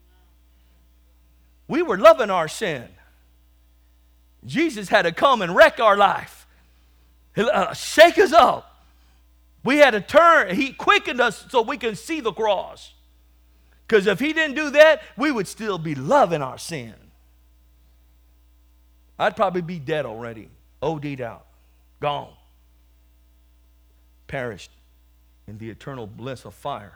We were loving our sin. Jesus had to come and wreck our life, shake us up. We had to turn. He quickened us so we can see the cross. Because if he didn't do that, we would still be loving our sin. I'd probably be dead already, OD'd out, gone, perished in the eternal bliss of fire.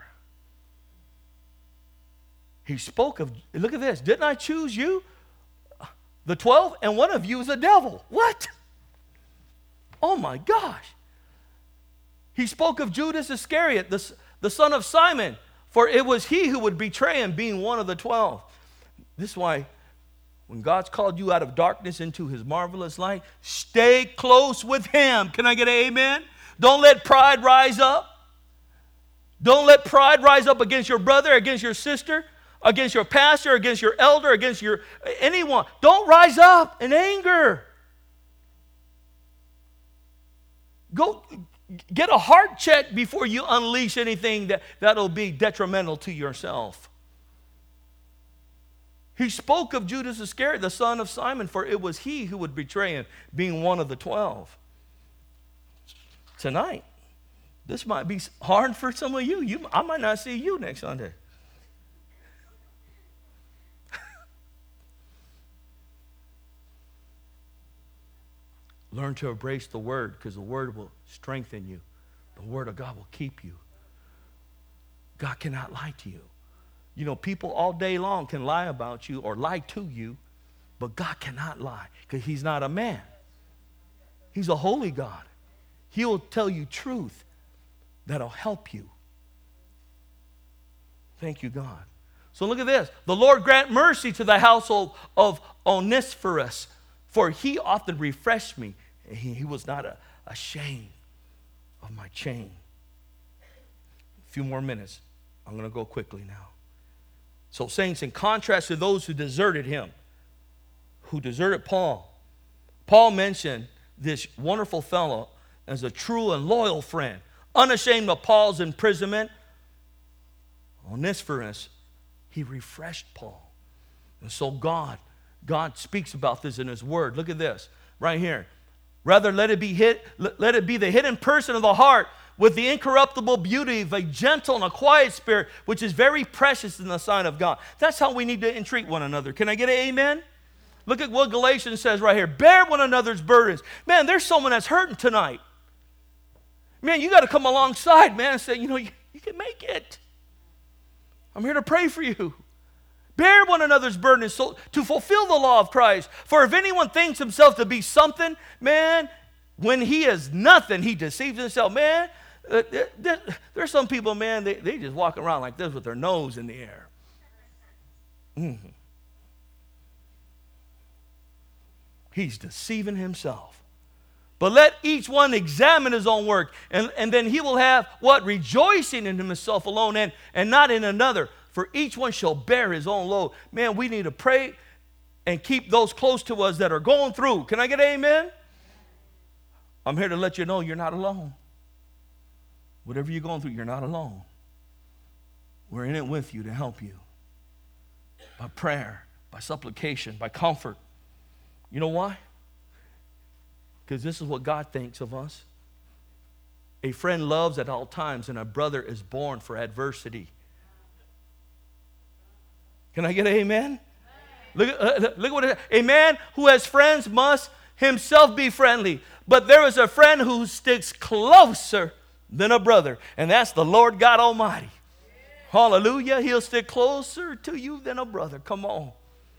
He spoke of, look at this, didn't I choose you, the 12, and one of you is a devil? What? Oh my gosh. He spoke of Judas Iscariot, the son of Simon, for it was he who would betray him, being one of the 12. This is why when God's called you out of darkness into his marvelous light, stay close with him. Can I get an amen? Don't let pride rise up. Don't let pride rise up against your brother, against your sister, against your pastor, against your elder, against your anyone. Don't rise up in anger. Go get a heart check before you unleash anything that'll be detrimental to yourself. He spoke of Judas Iscariot, the son of Simon, for it was he who would betray him, being one of the 12. Tonight, this might be hard for some of you. I might not see you next Sunday. Learn to embrace the word, because the word will strengthen you. The word of God will keep you. God cannot lie to you. You know, people all day long can lie about you or lie to you, but God cannot lie because he's not a man. He's a holy God. He'll tell you truth that'll help you. Thank you, God. So look at this. The Lord grant mercy to the household of Onesiphorus, for he often refreshed me. He was not ashamed of my chain. A few more minutes. I'm going to go quickly now. So saints, in contrast to those who deserted him, who deserted Paul, Paul mentioned this wonderful fellow as a true and loyal friend, unashamed of Paul's imprisonment. Onesiphorus, he refreshed Paul. And so God speaks about this in his word. Look at this right here. Rather, let it be the hidden person of the heart with the incorruptible beauty of a gentle and a quiet spirit, which is very precious in the sight of God. That's how we need to entreat one another. Can I get an amen? Look at what Galatians says right here. Bear one another's burdens. Man, there's someone that's hurting tonight. Man, you got to come alongside, man, and say, you can make it. I'm here to pray for you. Bear one another's burdens so, to fulfill the law of Christ. For if anyone thinks himself to be something, man, when he is nothing, he deceives himself. Man, there's some people, man, they just walk around like this with their nose in the air. Mm-hmm. He's deceiving himself. But let each one examine his own work, and then he will have what? Rejoicing in himself alone and not in another. For each one shall bear his own load. Man, we need to pray and keep those close to us that are going through. Can I get an amen? I'm here to let you know you're not alone. Whatever you're going through, you're not alone. We're in it with you to help you. By prayer, by supplication, by comfort. You know why? Because this is what God thinks of us. A friend loves at all times, and a brother is born for adversity. Can I get an amen? Look at what it is. A man who has friends must himself be friendly. But there is a friend who sticks closer than a brother, and that's the Lord God Almighty. Hallelujah. He'll stick closer to you than a brother. Come on.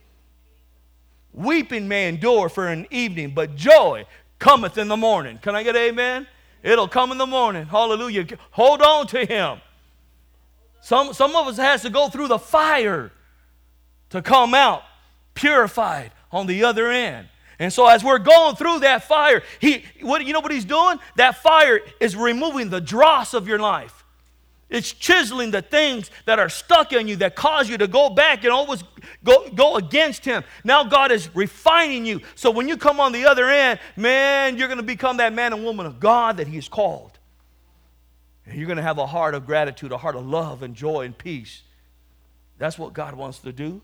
Weeping may endure for an evening, but joy cometh in the morning. Can I get amen? It'll come in the morning. Hallelujah. Hold on to him. Some of us has to go through the fire to come out purified on the other end. And so as we're going through that fire, you know what he's doing? That fire is removing the dross of your life. It's chiseling the things that are stuck in you that cause you to go back and always go against him. Now God is refining you. So when you come on the other end, man, you're going to become that man and woman of God that he has called. And you're going to have a heart of gratitude, a heart of love and joy and peace. That's what God wants to do.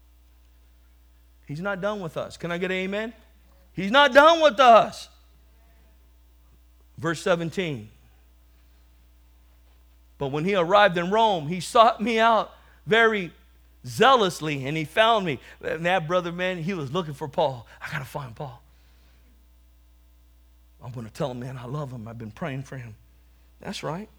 He's not done with us. Can I get an amen? He's not done with us. Verse 17. But when he arrived in Rome, he sought me out very zealously, and he found me. And that brother, man, he was looking for Paul. I got to find Paul. I'm going to tell him, man, I love him. I've been praying for him. That's right.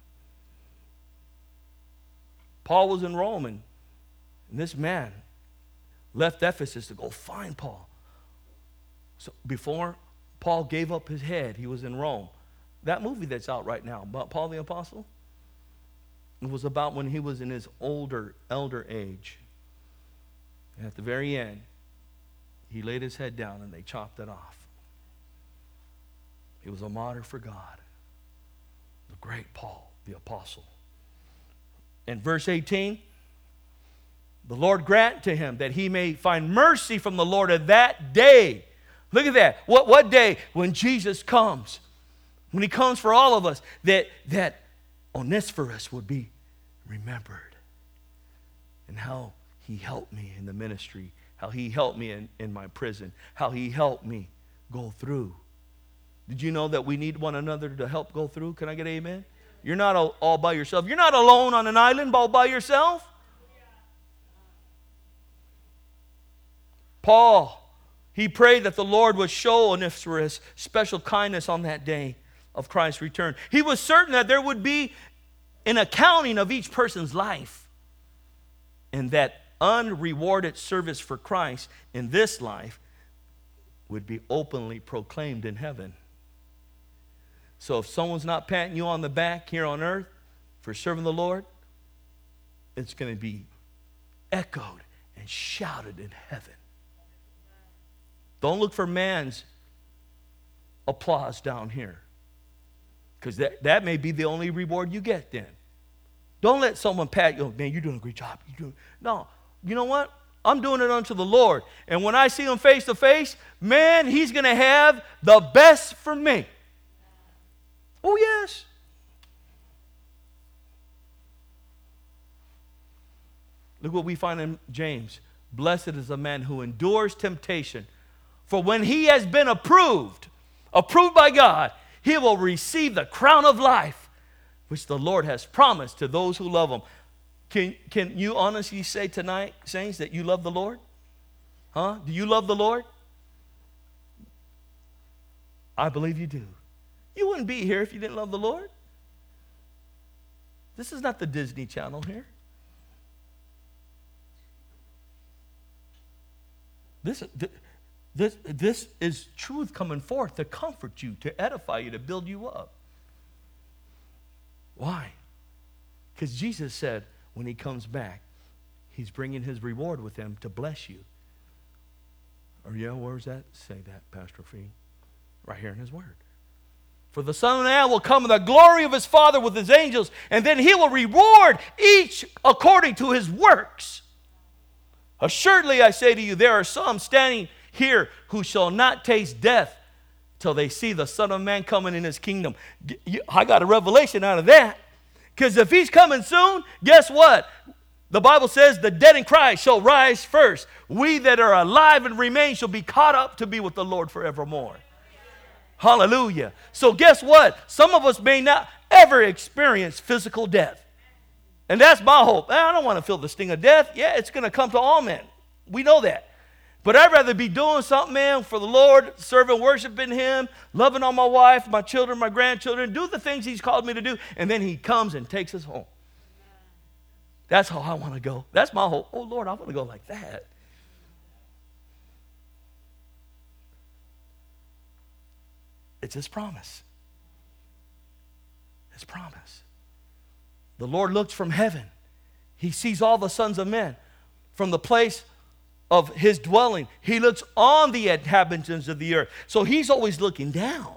Paul was in Rome, and this man left Ephesus to go find Paul. So before Paul gave up his head, he was in Rome. That movie that's out right now, about Paul the Apostle, it was about when he was in his elder age. And at the very end, he laid his head down and they chopped it off. He was a martyr for God. The great Paul the Apostle. In verse 18, the Lord grant to him that he may find mercy from the Lord at that day. Look at that. What day? When Jesus comes. When he comes for all of us, that Onesiphorus would be remembered. And how he helped me in the ministry. How he helped me in my prison. How he helped me go through. Did you know that we need one another to help go through? Can I get amen? You're not all by yourself. You're not alone on an island all by yourself. Paul, he prayed that the Lord would show Onesiphorus special kindness on that day of Christ's return. He was certain that there would be an accounting of each person's life, and that unrewarded service for Christ in this life would be openly proclaimed in heaven. So if someone's not patting you on the back here on earth for serving the Lord, it's going to be echoed and shouted in heaven. Don't look for man's applause down here, because that may be the only reward you get then. Don't let someone pat you, man, you're doing a great job. No, you know what? I'm doing it unto the Lord. And when I see him face to face, man, he's going to have the best for me. Oh, yes. Look what we find in James. Blessed is the man who endures temptation. For when he has been approved by God, he will receive the crown of life which the Lord has promised to those who love him. Can you honestly say tonight, saints, that you love the Lord? Huh? Do you love the Lord? I believe you do. You wouldn't be here if you didn't love the Lord. This is not the Disney Channel here. This is truth coming forth to comfort you, to edify you, to build you up. Why? Because Jesus said when he comes back, he's bringing his reward with him to bless you. Or yeah, where's that? Say that, Pastor Fee. Right here in his word. For the Son of Man will come in the glory of his Father with his angels, and then he will reward each according to his works. Assuredly, I say to you, there are some standing here who shall not taste death till they see the Son of Man coming in his kingdom. I got a revelation out of that. Because if he's coming soon, guess what? The Bible says the dead in Christ shall rise first. We that are alive and remain shall be caught up to be with the Lord forevermore. Hallelujah. So guess what? Some of us may not ever experience physical death. And that's my hope. I don't want to feel the sting of death. Yeah, it's going to come to all men. We know that. But I'd rather be doing something, man, for the Lord, serving, worshiping him, loving on my wife, my children, my grandchildren, do the things he's called me to do, and then he comes and takes us home. That's how I want to go. That's my hope. Oh, Lord, I want to go like that. It's his promise. His promise. The Lord looks from heaven. He sees all the sons of men from the place of his dwelling. He looks on the inhabitants of the earth. So he's always looking down.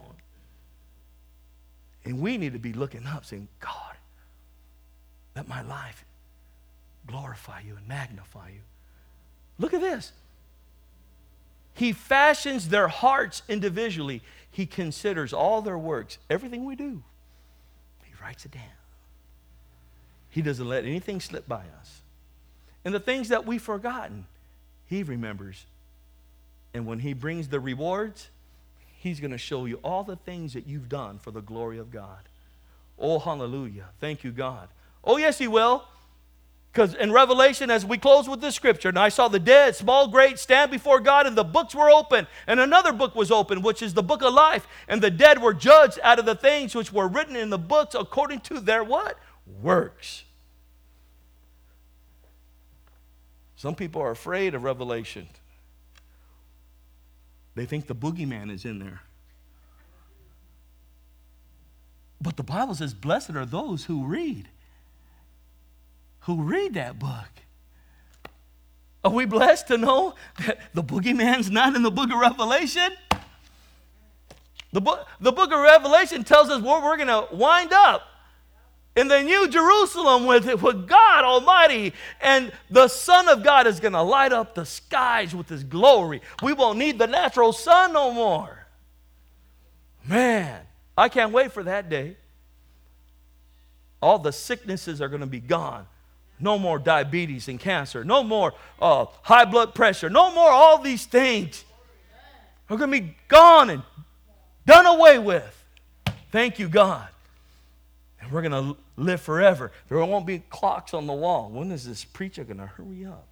And we need to be looking up saying, God, let my life glorify you and magnify you. Look at this. He fashions their hearts individually. He considers all their works, everything we do. He writes it down. He doesn't let anything slip by us. And the things that we've forgotten, he remembers. And when he brings the rewards, he's going to show you all the things that you've done for the glory of God. Oh, hallelujah. Thank you, God. Oh, yes, he will. Because in Revelation, as we close with this scripture, and I saw the dead, small, great, stand before God, and the books were open, and another book was open, which is the book of life, and the dead were judged out of the things which were written in the books according to their what? Works. Some people are afraid of Revelation. They think the boogeyman is in there. But the Bible says, blessed are those who read that book. Are we blessed to know that the boogeyman's not in the book of Revelation? The book of Revelation tells us where we're going to wind up. In the New Jerusalem with God Almighty. And the Son of God is going to light up the skies with his glory. We won't need the natural sun no more. Man, I can't wait for that day. All the sicknesses are going to be gone. No more diabetes and cancer. No more high blood pressure. No more all these things. Are going to be gone and done away with. Thank you, God. And we're going to live forever. There won't be clocks on the wall. When is this preacher going to hurry up?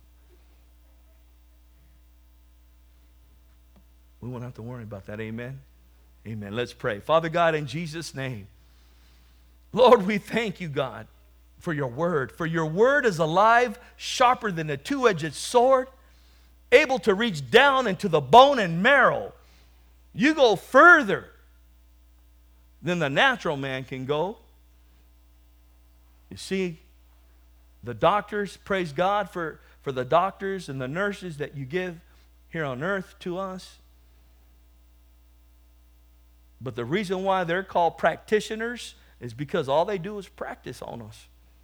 We won't have to worry about that. Amen? Amen. Let's pray. Father God, in Jesus' name, Lord, we thank you, God, for your word. For your word is alive, sharper than a two-edged sword, able to reach down into the bone and marrow. You go further than the natural man can go. You see, the doctors, praise God for the doctors and the nurses that you give here on earth to us. But the reason why they're called practitioners is because all they do is practice on us.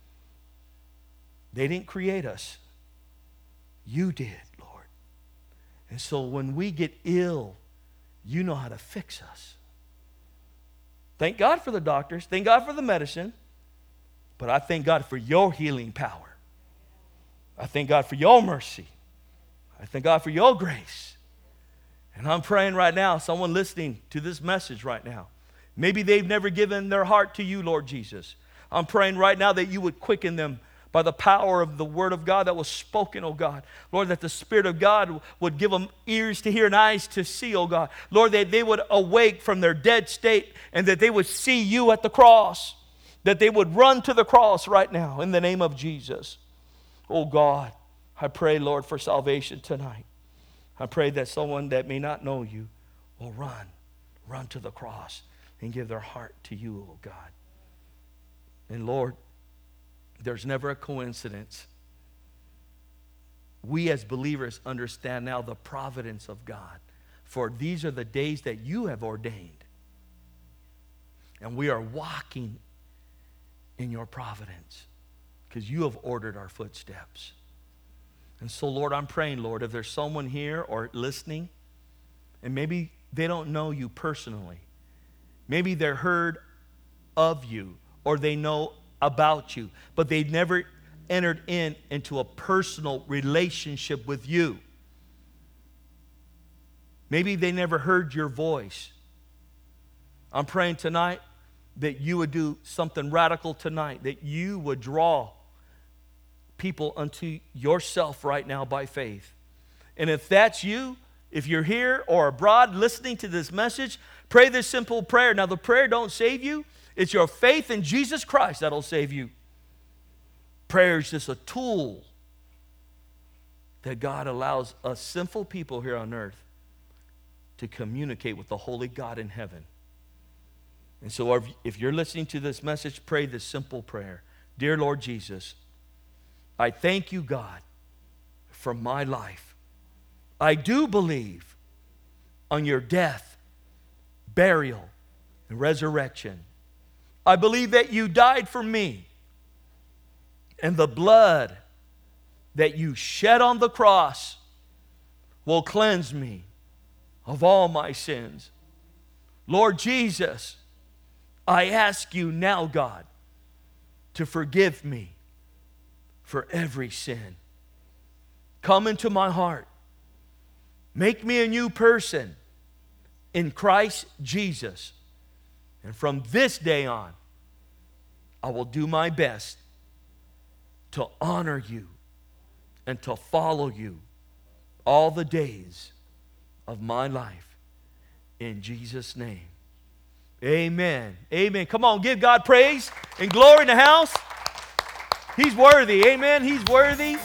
They didn't create us. You did, Lord. And so when we get ill, you know how to fix us. Thank God for the doctors. Thank God for the medicine. But I thank God for your healing power. I thank God for your mercy. I thank God for your grace. And I'm praying right now, someone listening to this message right now, maybe they've never given their heart to you, Lord Jesus. I'm praying right now that you would quicken them by the power of the word of God that was spoken, oh God. Lord, that the Spirit of God would give them ears to hear and eyes to see, oh God. Lord, that they would awake from their dead state and that they would see you at the cross. That they would run to the cross right now in the name of Jesus. Oh God, I pray, Lord, for salvation tonight. I pray that someone that may not know you will run to the cross and give their heart to you, oh God. And Lord, there's never a coincidence. We as believers understand now the providence of God. For these are the days that you have ordained. And we are walking in your providence because you have ordered our footsteps. And so, Lord, I'm praying, Lord, if there's someone here or listening, and maybe they don't know you personally. Maybe they're heard of you or they know about you, but they've never entered into a personal relationship with you. Maybe they never heard your voice. I'm praying tonight that you would do something radical tonight, that you would draw people unto yourself right now by faith. And if that's you, if you're here or abroad listening to this message, pray this simple prayer. Now, the prayer don't save you. It's your faith in Jesus Christ that'll save you. Prayer is just a tool that God allows us sinful people here on earth to communicate with the holy God in heaven. And so if you're listening to this message, pray this simple prayer. Dear Lord Jesus, I thank you, God, for my life. I do believe on your death, burial, and resurrection. I believe that you died for me, and the blood that you shed on the cross will cleanse me of all my sins. Lord Jesus, I ask you now, God, to forgive me for every sin. Come into my heart. Make me a new person in Christ Jesus. And from this day on, I will do my best to honor you and to follow you all the days of my life. In Jesus' name. Amen. Amen. Come on, give God praise and glory in the house. He's worthy. Amen. He's worthy.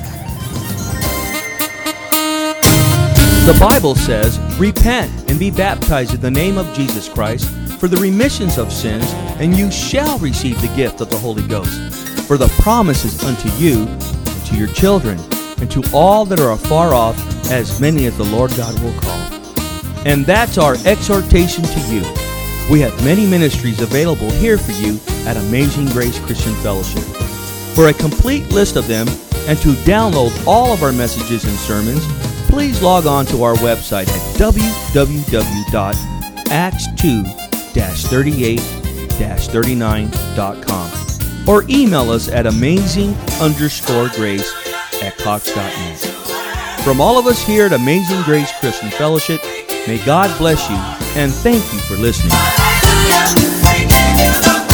The Bible says, repent and be baptized in the name of Jesus Christ for the remissions of sins, and you shall receive the gift of the Holy Ghost. For the promise is unto you, and to your children, and to all that are afar off, as many as the Lord God will call. And that's our exhortation to you. We have many ministries available here for you at Amazing Grace Christian Fellowship. For a complete list of them and to download all of our messages and sermons, please log on to our website at www.acts2-38-39.com or email us at amazing_grace@cox.net. From all of us here at Amazing Grace Christian Fellowship, may God bless you and thank you for listening.